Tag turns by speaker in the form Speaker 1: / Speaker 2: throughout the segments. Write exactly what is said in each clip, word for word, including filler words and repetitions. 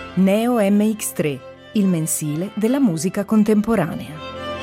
Speaker 1: Neo M X tre, il mensile della musica contemporanea.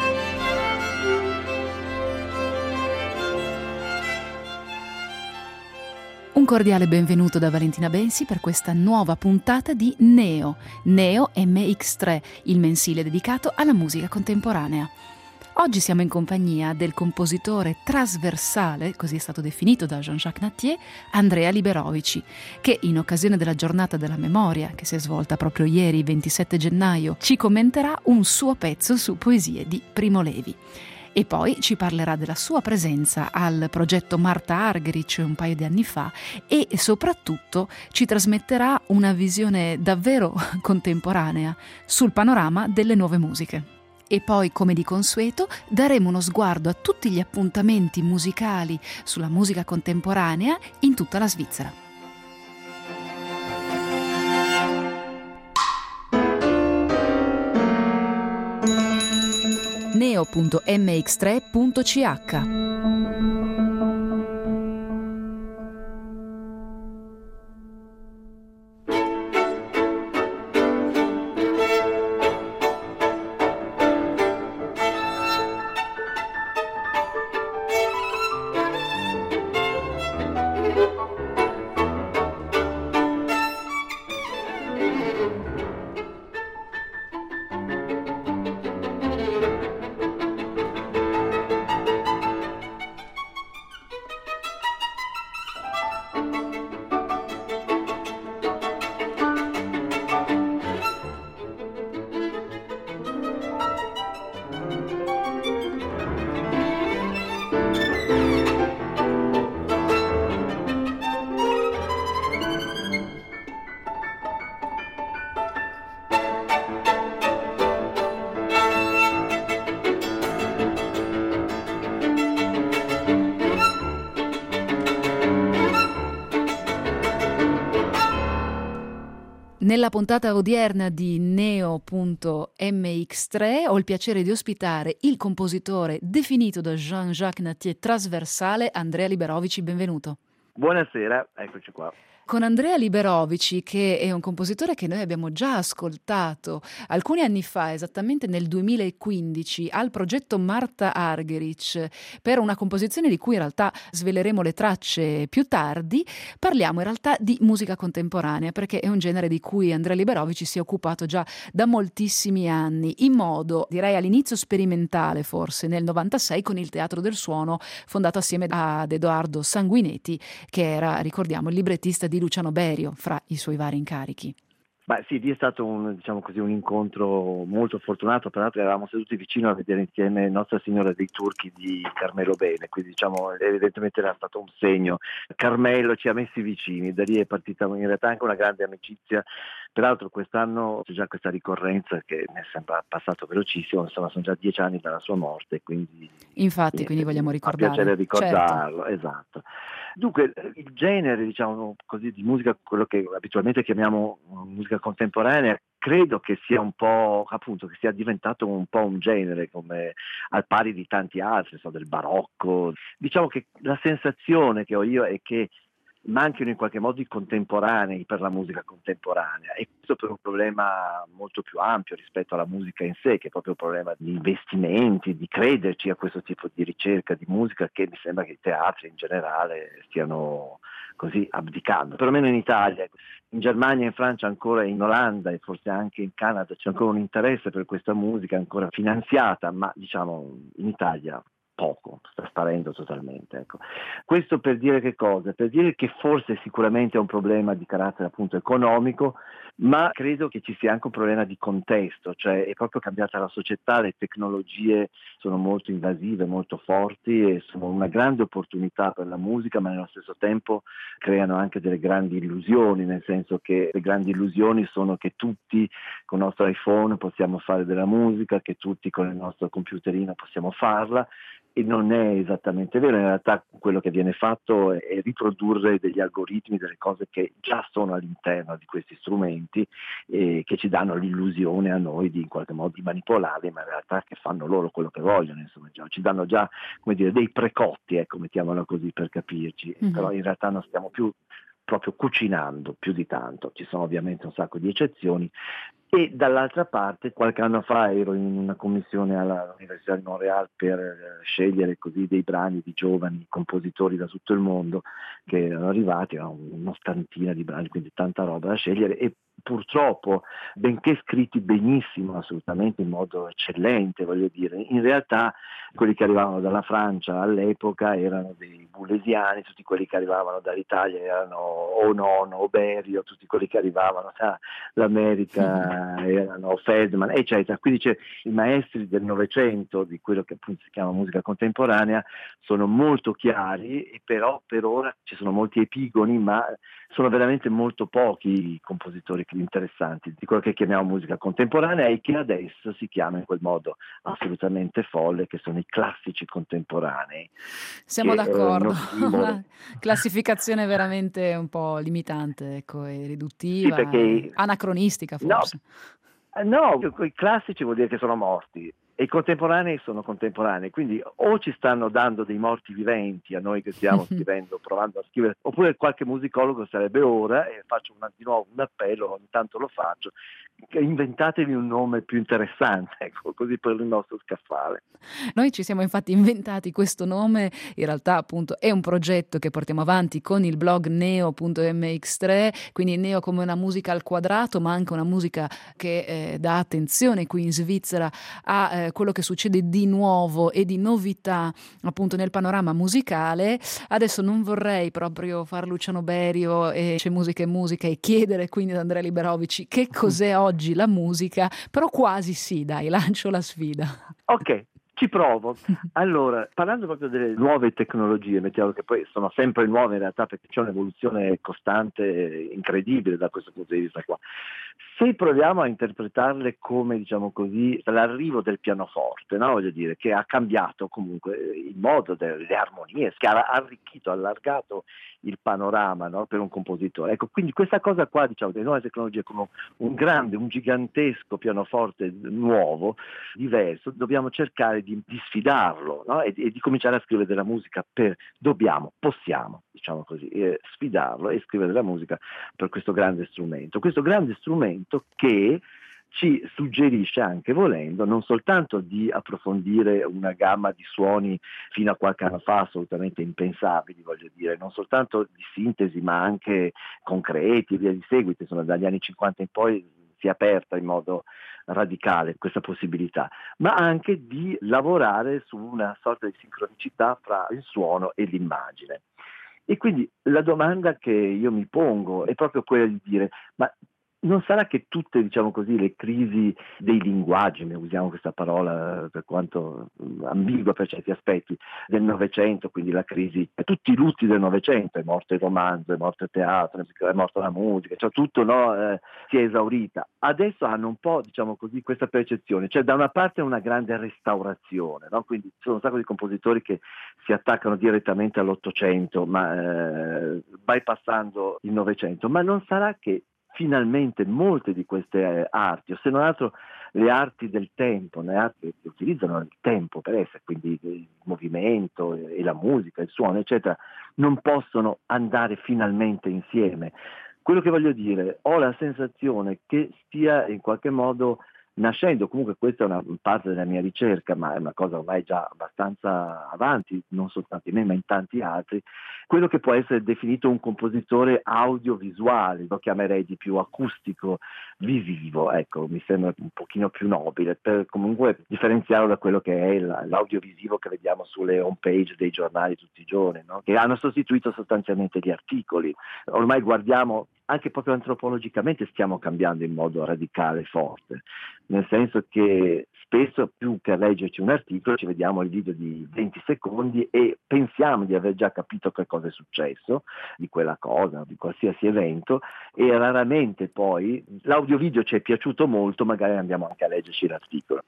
Speaker 2: Un cordiale benvenuto da Valentina Bensi per questa nuova puntata di Neo, Neo M X tre, il mensile dedicato alla musica contemporanea. Oggi siamo in compagnia del compositore trasversale, così è stato definito da Jean-Jacques Nattier, Andrea Liberovici, che in occasione della giornata della memoria, che si è svolta proprio ieri, ventisette gennaio, ci commenterà un suo pezzo su poesie di Primo Levi. E poi ci parlerà della sua presenza al progetto Marta Argerich un paio di anni fa e soprattutto ci trasmetterà una visione davvero contemporanea sul panorama delle nuove musiche. E poi, come di consueto, daremo uno sguardo a tutti gli appuntamenti musicali sulla musica contemporanea in tutta la Svizzera. neo punto m x tre punto c h Nella puntata odierna di neo punto m x tre ho il piacere di ospitare il compositore definito da Jean-Jacques Nattier trasversale, Andrea Liberovici. Benvenuto.
Speaker 3: Buonasera, eccoci qua.
Speaker 2: Con Andrea Liberovici, che è un compositore che noi abbiamo già ascoltato alcuni anni fa, esattamente nel duemilaquindici, al progetto Marta Argerich, per una composizione di cui in realtà sveleremo le tracce più tardi, parliamo in realtà di musica contemporanea, perché è un genere di cui Andrea Liberovici si è occupato già da moltissimi anni, in modo, direi all'inizio sperimentale forse, nel novantasei con il Teatro del Suono, fondato assieme ad Edoardo Sanguinetti, che era, ricordiamo, il librettista di Luciano Berio fra i suoi vari incarichi.
Speaker 3: Beh sì, lì è stato un, diciamo così, un incontro molto fortunato, peraltro eravamo seduti vicino a vedere insieme Nostra Signora dei Turchi di Carmelo Bene, quindi diciamo evidentemente era stato un segno. Carmelo ci ha messi vicini, da lì è partita in realtà anche una grande amicizia. Peraltro quest'anno c'è già questa ricorrenza che mi sembra passato velocissimo, insomma sono già dieci anni dalla sua morte, quindi
Speaker 2: infatti quindi vogliamo ricordare.
Speaker 3: Fa piacere ricordarlo,
Speaker 2: certo.
Speaker 3: Esatto. Dunque il genere, diciamo così, di musica, quello che abitualmente chiamiamo musica contemporanea, credo che sia un po', appunto, che sia diventato un po' un genere, come al pari di tanti altri, so, del barocco. Diciamo che la sensazione che ho io è che manchino in qualche modo i contemporanei per la musica contemporanea, e questo per un problema molto più ampio rispetto alla musica in sé, che è proprio un problema di investimenti, di crederci a questo tipo di ricerca di musica che mi sembra che i teatri in generale stiano così abdicando, perlomeno in Italia. In Germania, in Francia ancora, in Olanda e forse anche in Canada c'è ancora un interesse per questa musica ancora finanziata, ma diciamo in Italia poco, sta sparendo totalmente. Ecco. Questo per dire che cosa? Per dire che forse sicuramente è un problema di carattere appunto economico, ma credo che ci sia anche un problema di contesto, cioè è proprio cambiata la società, le tecnologie sono molto invasive, molto forti e sono una grande opportunità per la musica, ma nello stesso tempo creano anche delle grandi illusioni, nel senso che le grandi illusioni sono che tutti con il nostro iPhone possiamo fare della musica, che tutti con il nostro computerino possiamo farla, e non è esattamente vero. In realtà quello che viene fatto è riprodurre degli algoritmi, delle cose che già sono all'interno di questi strumenti e che ci danno l'illusione a noi di in qualche modo di manipolarli, ma in realtà che fanno loro quello che vogliono, insomma, già, ci danno già, come dire, dei precotti, ecco, mettiamola così per capirci, mm-hmm. Però in realtà non stiamo più proprio cucinando più di tanto. Ci sono ovviamente un sacco di eccezioni. E dall'altra parte, qualche anno fa ero in una commissione all'Università di Montréal per eh, scegliere così dei brani di giovani compositori da tutto il mondo che erano arrivati, erano un'ottantina di brani, quindi tanta roba da scegliere, e purtroppo, benché scritti benissimo, assolutamente in modo eccellente, voglio dire, in realtà quelli che arrivavano dalla Francia all'epoca erano dei bullesiani, tutti quelli che arrivavano dall'Italia erano o Nono o Berio, tutti quelli che arrivavano dall'America erano Feldman, eccetera. Quindi c'è, i maestri del Novecento, di quello che appunto si chiama musica contemporanea, sono molto chiari, e però per ora ci sono molti epigoni, ma sono veramente molto pochi i compositori interessanti di quello che chiamiamo musica contemporanea, e che adesso si chiama in quel modo assolutamente folle, che sono i classici contemporanei.
Speaker 2: Siamo
Speaker 3: che,
Speaker 2: d'accordo,
Speaker 3: eh,
Speaker 2: una classificazione veramente un po' limitante, ecco, e
Speaker 3: Sì,
Speaker 2: riduttiva, e
Speaker 3: perché
Speaker 2: anacronistica
Speaker 3: no,
Speaker 2: forse.
Speaker 3: no, i classici vuol dire che sono morti, e i contemporanei sono contemporanei, quindi o ci stanno dando dei morti viventi a noi che stiamo scrivendo, provando a scrivere, oppure qualche musicologo sarebbe ora, e faccio una, di nuovo un appello, ogni tanto lo faccio, che inventatevi un nome più interessante, ecco, così per il nostro scaffale.
Speaker 2: Noi ci siamo infatti inventati questo nome, in realtà appunto è un progetto che portiamo avanti con il blog neo punto emme ics tre, quindi neo come una musica al quadrato, ma anche una musica che eh, dà attenzione qui in Svizzera a eh, quello che succede di nuovo e di novità appunto nel panorama musicale. Adesso non vorrei proprio far Luciano Berio e c'è musica e musica e chiedere quindi ad Andrea Liberovici che cos'è oggi la musica, però quasi sì, dai, lancio la sfida.
Speaker 3: Ok, ci provo. Allora, parlando proprio delle nuove tecnologie, mettiamo che poi sono sempre nuove in realtà, perché c'è un'evoluzione costante, incredibile da questo punto di vista qua. Se proviamo a interpretarle come, diciamo così, l'arrivo del pianoforte, no? Voglio dire, che ha cambiato comunque il modo delle armonie, che ha arricchito, allargato il panorama, no? Per un compositore. Ecco, quindi questa cosa qua, diciamo, delle nuove tecnologie come un grande, un gigantesco pianoforte nuovo, diverso, dobbiamo cercare di, di sfidarlo, no? e, e di cominciare a scrivere della musica per, dobbiamo, possiamo, diciamo così, eh, sfidarlo e scrivere della musica per questo grande strumento. Questo grande strumento che ci suggerisce, anche volendo, non soltanto di approfondire una gamma di suoni fino a qualche anno fa assolutamente impensabili, voglio dire, non soltanto di sintesi ma anche concreti e via di seguito, insomma dagli anni cinquanta in poi si è aperta in modo radicale questa possibilità, ma anche di lavorare su una sorta di sincronicità fra il suono e l'immagine. E quindi la domanda che io mi pongo è proprio quella di dire, ma non sarà che tutte, diciamo così, le crisi dei linguaggi, ne usiamo questa parola per quanto ambigua per certi aspetti, del Novecento, quindi la crisi, tutti i lutti del Novecento, è morto il romanzo, è morto il teatro, è morta la musica, cioè tutto no, eh, si è esaurita. Adesso hanno un po', diciamo così, questa percezione, cioè da una parte una grande restaurazione, no? Quindi ci sono un sacco di compositori che si attaccano direttamente all'Ottocento, ma eh, bypassando il Novecento, ma non sarà che finalmente molte di queste eh, arti, o se non altro le arti del tempo, le arti che utilizzano il tempo per essere, quindi il movimento e la musica, il suono, eccetera, non possono andare finalmente insieme. Quello che voglio dire, ho la sensazione che stia in qualche modo nascendo, comunque questa è una parte della mia ricerca, ma è una cosa ormai già abbastanza avanti, non soltanto in me ma in tanti altri, quello che può essere definito un compositore audiovisuale, lo chiamerei di più acustico, visivo, ecco, mi sembra un pochino più nobile, per comunque differenziarlo da quello che è l'audiovisivo che vediamo sulle home page dei giornali tutti i giorni, no? Che hanno sostituito sostanzialmente gli articoli. Ormai guardiamo, anche proprio antropologicamente stiamo cambiando in modo radicale e forte, nel senso che spesso più che leggerci un articolo ci vediamo il video di venti secondi e pensiamo di aver già capito che cosa è successo di quella cosa, di qualsiasi evento, e raramente poi l'audio-video ci è piaciuto molto, magari andiamo anche a leggerci l'articolo.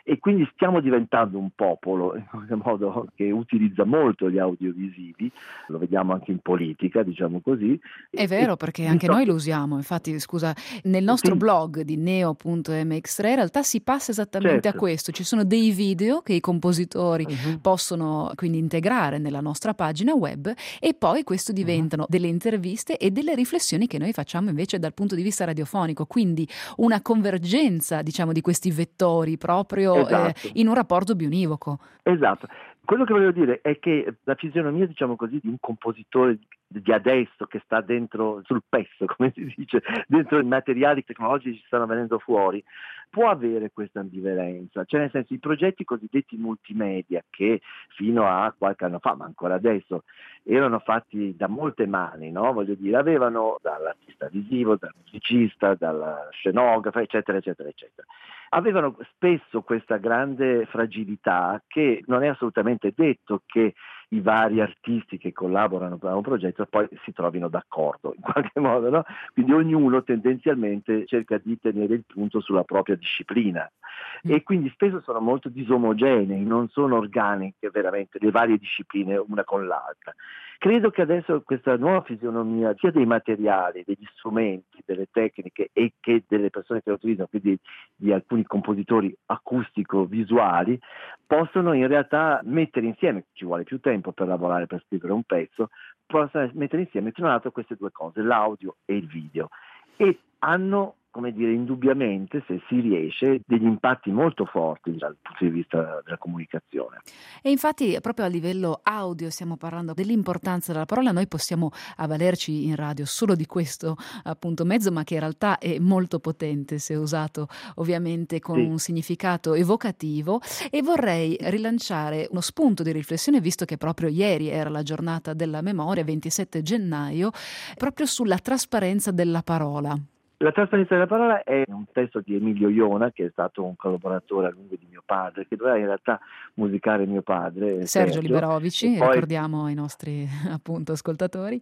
Speaker 3: e quindi stiamo diventando un popolo in qualche modo che utilizza molto gli audiovisivi, lo vediamo anche in politica, diciamo così.
Speaker 2: È vero, perché anche noi lo usiamo. Infatti, scusa, nel nostro
Speaker 3: Sì,
Speaker 2: blog di neo punto emme x tre in realtà si passa esattamente a
Speaker 3: certo.
Speaker 2: questo. Ci sono dei video che i compositori
Speaker 3: Mhm,
Speaker 2: possono quindi integrare nella nostra pagina web e poi questo
Speaker 3: mhm.
Speaker 2: diventano delle interviste e delle riflessioni che noi facciamo invece dal punto di vista radiofonico, quindi una convergenza, diciamo, di questi vettori proprio eh,
Speaker 3: Esatto.
Speaker 2: in un rapporto bionivoco.
Speaker 3: Esatto. Quello che volevo dire è che la fisionomia, diciamo così, di un compositore di adesso che sta dentro sul pezzo, come si dice, dentro i materiali tecnologici che stanno venendo fuori, può avere questa ambivalenza. Cioè, nel senso, i progetti cosiddetti multimedia che fino a qualche anno fa, ma ancora adesso, erano fatti da molte mani, no? Voglio dire, avevano dall'artista visivo, dal musicista, dalla scenografo, eccetera, eccetera, eccetera. Avevano spesso questa grande fragilità che non è assolutamente detto che i vari artisti che collaborano per un progetto poi si trovino d'accordo in qualche modo, no? Quindi ognuno tendenzialmente cerca di tenere il punto sulla propria disciplina
Speaker 2: Mm.
Speaker 3: e quindi spesso sono molto disomogenei, non sono organiche veramente le varie discipline una con l'altra. Credo che adesso questa nuova fisionomia sia dei materiali, degli strumenti, delle tecniche e che delle persone che lo utilizzano, quindi di alcuni compositori acustico-visuali, possono in realtà mettere insieme, ci vuole più tempo per lavorare, per scrivere un pezzo, possono mettere insieme tra l'altro queste due cose, l'audio e il video. E hanno, come dire, indubbiamente, se si riesce, degli impatti molto forti dal punto di vista della comunicazione.
Speaker 2: E infatti proprio a livello audio stiamo parlando dell'importanza della parola, noi possiamo avvalerci in radio solo di questo appunto mezzo, ma che in realtà è molto potente se usato ovviamente con
Speaker 3: Sì.
Speaker 2: un significato evocativo, e vorrei rilanciare uno spunto di riflessione, visto che proprio ieri era la giornata della memoria, ventisette gennaio, proprio sulla trasparenza della parola.
Speaker 3: La trasparenza della parola è un testo di Emilio Iona, che è stato un collaboratore a lungo di mio padre, che doveva in realtà musicare mio padre,
Speaker 2: Sergio
Speaker 3: Sergio, e
Speaker 2: Liberovici,
Speaker 3: poi
Speaker 2: ricordiamo ai nostri appunto ascoltatori.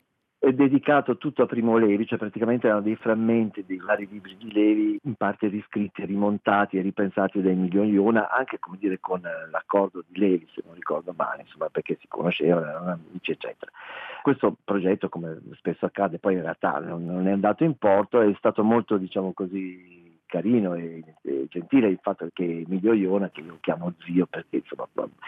Speaker 3: è dedicato tutto a Primo Levi, cioè praticamente erano dei frammenti dei vari libri di Levi, in parte riscritti, rimontati e ripensati da Emilio Iona, anche come dire con l'accordo di Levi, se non ricordo male, insomma, perché si conoscevano, erano amici, eccetera. Questo progetto, come spesso accade, poi in realtà non, non è andato in porto, è stato molto, diciamo così, carino e, e gentile il fatto che Emilio Iona, che io chiamo zio perché insomma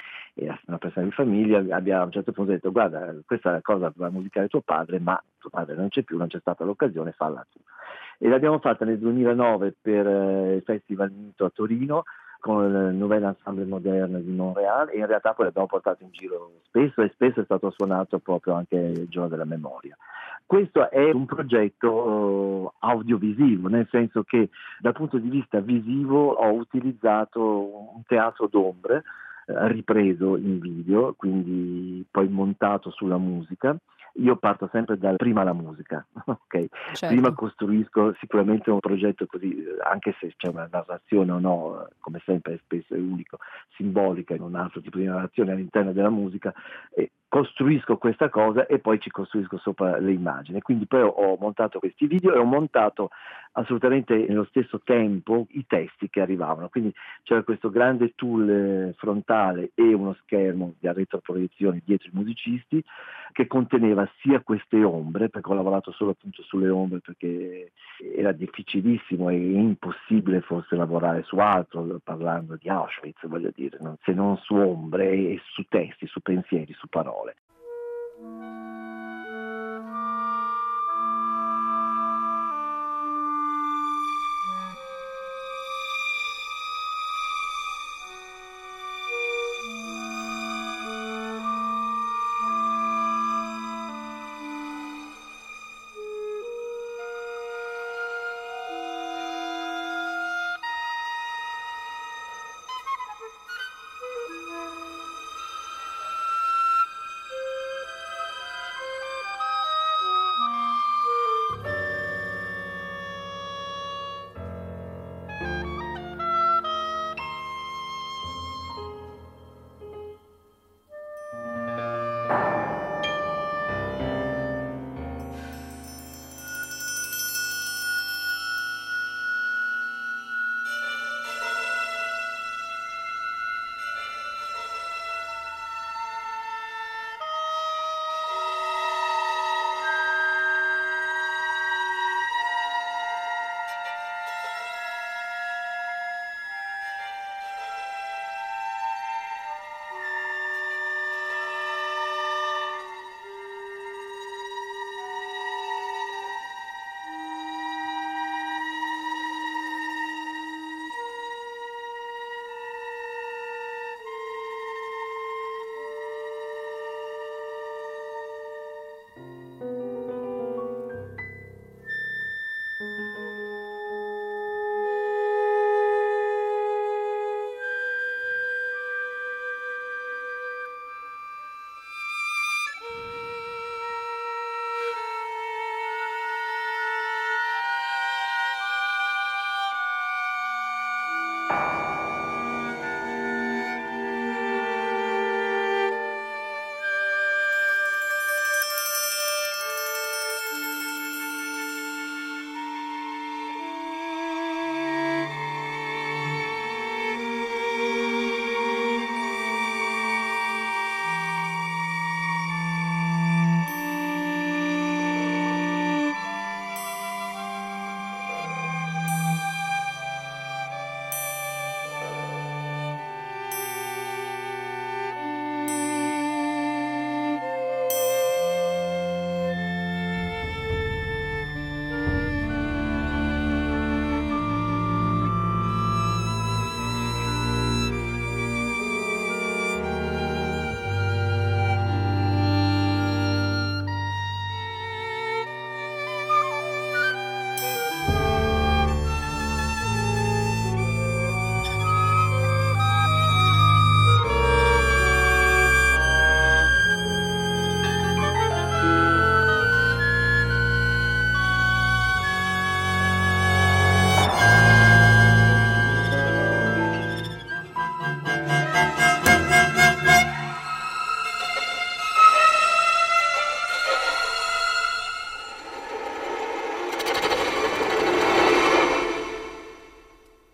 Speaker 3: era una persona di famiglia, abbiamo a un certo punto detto guarda, questa è la cosa da musicare tuo padre, ma tuo padre non c'è più, non c'è stata l'occasione, falla tu. E l'abbiamo fatta nel duemilanove per eh, il Festival Mito a Torino con il Nouvelle Ensemble Moderne di Montréal, e in realtà poi l'abbiamo portato in giro spesso e spesso è stato suonato proprio anche il giorno della memoria. Questo è un progetto audiovisivo, nel senso che dal punto di vista visivo ho utilizzato un teatro d'ombre eh, ripreso in video, quindi poi montato sulla musica. Io parto sempre da prima la musica, ok? Prima
Speaker 2: Certo.
Speaker 3: costruisco sicuramente un progetto così, anche se c'è una narrazione o no, come sempre è spesso è unico, simbolica in un altro tipo di narrazione all'interno della musica, e costruisco questa cosa e poi ci costruisco sopra le immagini. Quindi poi ho montato questi video e ho montato assolutamente nello stesso tempo i testi che arrivavano. Quindi c'era questo grande tool frontale e uno schermo di retroproiezione dietro i musicisti che conteneva sia queste ombre, perché ho lavorato solo appunto sulle ombre perché era difficilissimo e impossibile forse lavorare su altro, parlando di Auschwitz, voglio dire, no? Se non su ombre e su testi, su pensieri, su parole.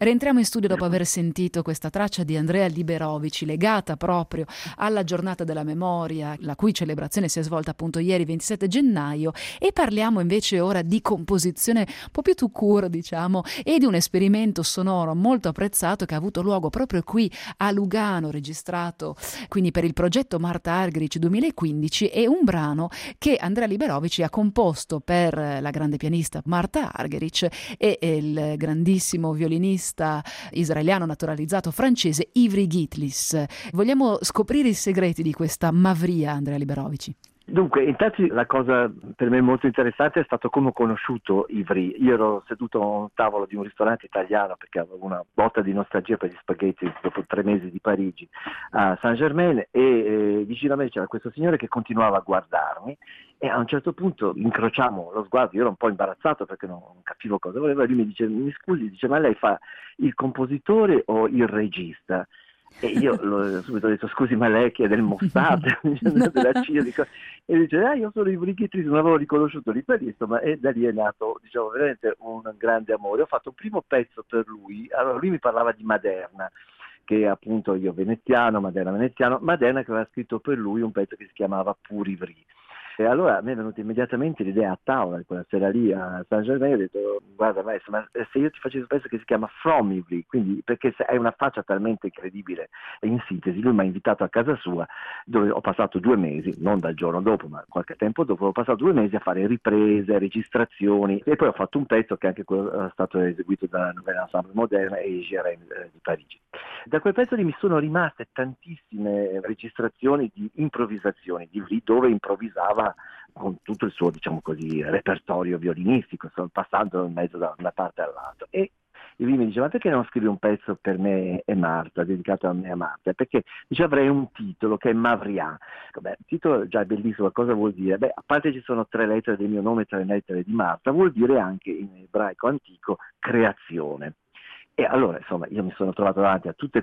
Speaker 2: Rientriamo in studio dopo aver sentito questa traccia di Andrea Liberovici legata proprio alla giornata della memoria, la cui celebrazione si è svolta appunto ieri ventisette gennaio, e parliamo invece ora di composizione un po' più tout court, diciamo, e di un esperimento sonoro molto apprezzato che ha avuto luogo proprio qui a Lugano, registrato quindi per il progetto Marta Argerich duemilaquindici, e un brano che Andrea Liberovici ha composto per la grande pianista Marta Argerich e il grandissimo violinista israeliano naturalizzato francese Ivry Gitlis. Vogliamo scoprire i segreti di questa mavria, Andrea Liberovici?
Speaker 3: Dunque, intanto la cosa per me molto interessante è stato come ho conosciuto Ivry. Io ero seduto a un tavolo di un ristorante italiano perché avevo una botta di nostalgia per gli spaghetti dopo tre mesi di Parigi a Saint-Germain, e eh, vicino a me c'era questo signore che continuava a guardarmi, e a un certo punto incrociamo lo sguardo. Io ero un po' imbarazzato perché non, non capivo cosa voleva, e lui mi dice: mi scusi, dice, ma lei fa il compositore o il regista? E io l'ho subito detto: scusi, ma lei che è del Mossad, della C I A, dico, e dice: ah, io sono Ivry Gitlis, non avevo riconosciuto l'italiano, ma e da lì è nato, diciamo, veramente un grande amore. Ho fatto un primo pezzo per lui. Allora lui mi parlava di Maderna, che appunto io veneziano, Maderna veneziano, Maderna che aveva scritto per lui un pezzo che si chiamava Pour Ivry. E allora a me è venuta immediatamente l'idea a tavola, quella sera lì a Saint-Germain, ho detto: guarda maestro, ma se io ti faccio un pezzo che si chiama From Ivry, quindi perché hai una faccia talmente incredibile, e in sintesi lui mi ha invitato a casa sua, dove ho passato due mesi, non dal giorno dopo ma qualche tempo dopo, ho passato due mesi a fare riprese, registrazioni, e poi ho fatto un pezzo che anche quello è stato eseguito da Nouvelle Ensemble Moderne e Jerem eh, di Parigi. Da quel pezzo lì mi sono rimaste tantissime registrazioni di improvvisazioni di Ivry, dove improvvisava con tutto il suo, diciamo così, repertorio violinistico, passando in mezzo da una parte all'altra. E Ivry mi diceva: ma perché non scrivi un pezzo per me e Marta, dedicato a me e a Marta? Perché dice: avrei un titolo che è Mavria. Beh, il titolo già è bellissimo, cosa vuol dire? Beh, a parte ci sono tre lettere del mio nome e tre lettere di Marta, vuol dire anche in ebraico antico creazione. E allora, insomma, io mi sono trovato davanti a tutte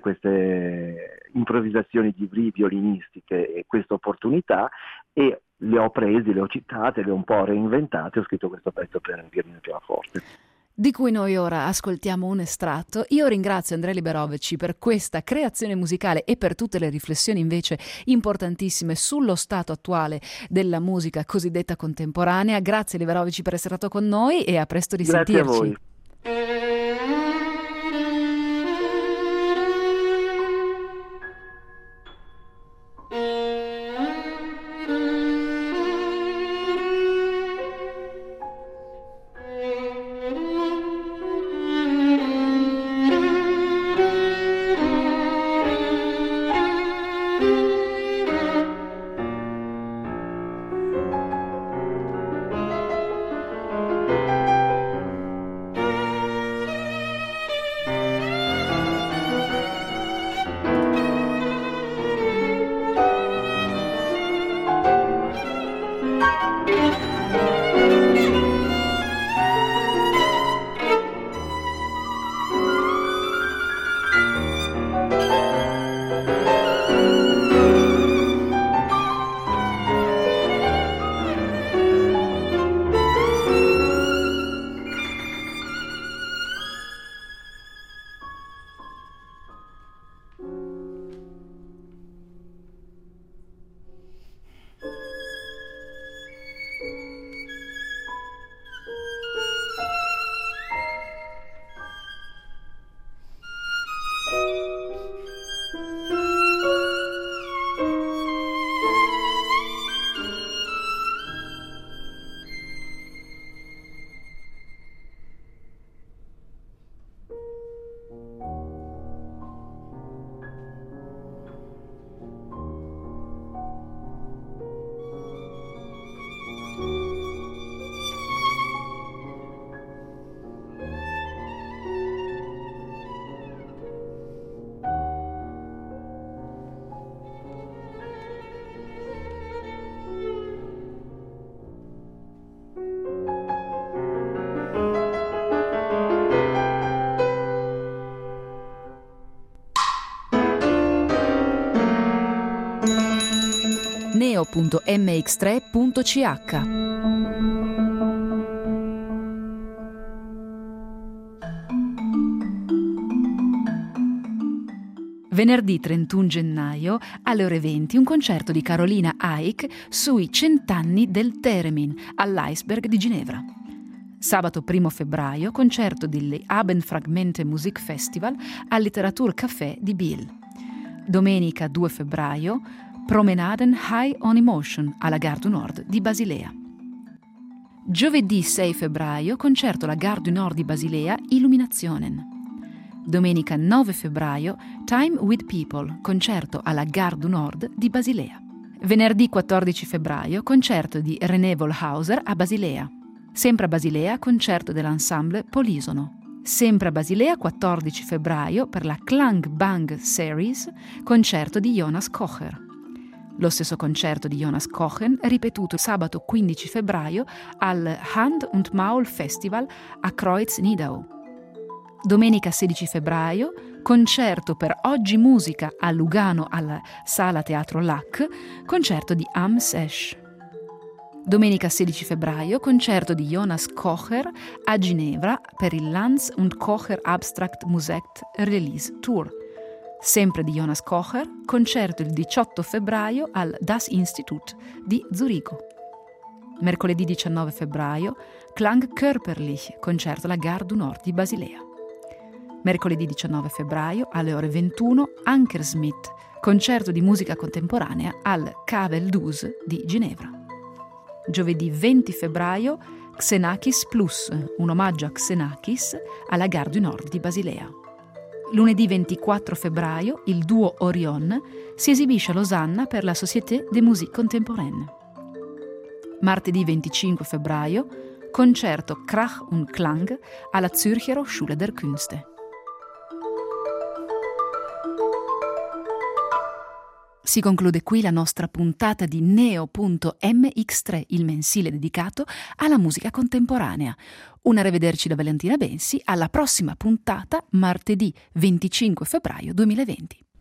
Speaker 3: queste improvvisazioni di Ivry violinistiche e questa opportunità, e le ho prese, le ho citate, le ho un po' reinventate, ho scritto questo pezzo per violino e pianoforte,
Speaker 2: di cui noi ora ascoltiamo un estratto. Io ringrazio Andrea Liberovici per questa creazione musicale e per tutte le riflessioni invece importantissime sullo stato attuale della musica cosiddetta contemporanea. Grazie Liberovici per essere stato con noi, e a presto risentirci.
Speaker 3: Grazie a voi.
Speaker 2: neo punto m x tre punto c h. Venerdì trentuno gennaio alle ore venti un concerto di Carolina Eick sui cent'anni del Theremin all'Iceberg di Ginevra. Sabato primo febbraio concerto delle Abendfragmente Musik Festival al Literaturcafé di Biel. Domenica due febbraio Promenaden High on Emotion alla Gare du Nord di Basilea. Giovedì sei febbraio concerto alla Gare du Nord di Basilea Illuminationen. Domenica nove febbraio Time with People, concerto alla Gare du Nord di Basilea. Venerdì quattordici febbraio concerto di René Wohlhauser a Basilea. Sempre a Basilea concerto dell'ensemble Polisono. Sempre a Basilea quattordici febbraio per la Klang Bang Series concerto di Jonas Kocher. Lo stesso concerto di Jonas Kochen ripetuto sabato quindici febbraio al Hand und Maul Festival a Kreuz-Nidau. Domenica sedici febbraio, concerto per Oggi Musica a Lugano alla Sala Teatro Lac, concerto di Am Sesh. Domenica sedici febbraio, concerto di Jonas Kocher a Ginevra per il Lanz und Kocher Abstract Musik Release Tour. Sempre di Jonas Kocher, concerto il diciotto febbraio al Das Institut di Zurigo. Mercoledì diciannove febbraio, Klang Körperlich, concerto alla Gare du Nord di Basilea. Mercoledì diciannove febbraio alle ore ventuno Ankersmith, concerto di musica contemporanea al Kavel douze di Ginevra. Giovedì venti febbraio Xenakis Plus, un omaggio a Xenakis alla Gare du Nord di Basilea. Lunedì ventiquattro febbraio il duo Orion si esibisce a Losanna per la Société de Musique Contemporaine. Martedì venticinque febbraio concerto Krach und Klang alla Zürcher Hochschule der Künste. Si conclude qui la nostra puntata di Neo punto emme ics tre, il mensile dedicato alla musica contemporanea. Un arrivederci da Valentina Bensi, alla prossima puntata martedì venticinque febbraio duemilaventi.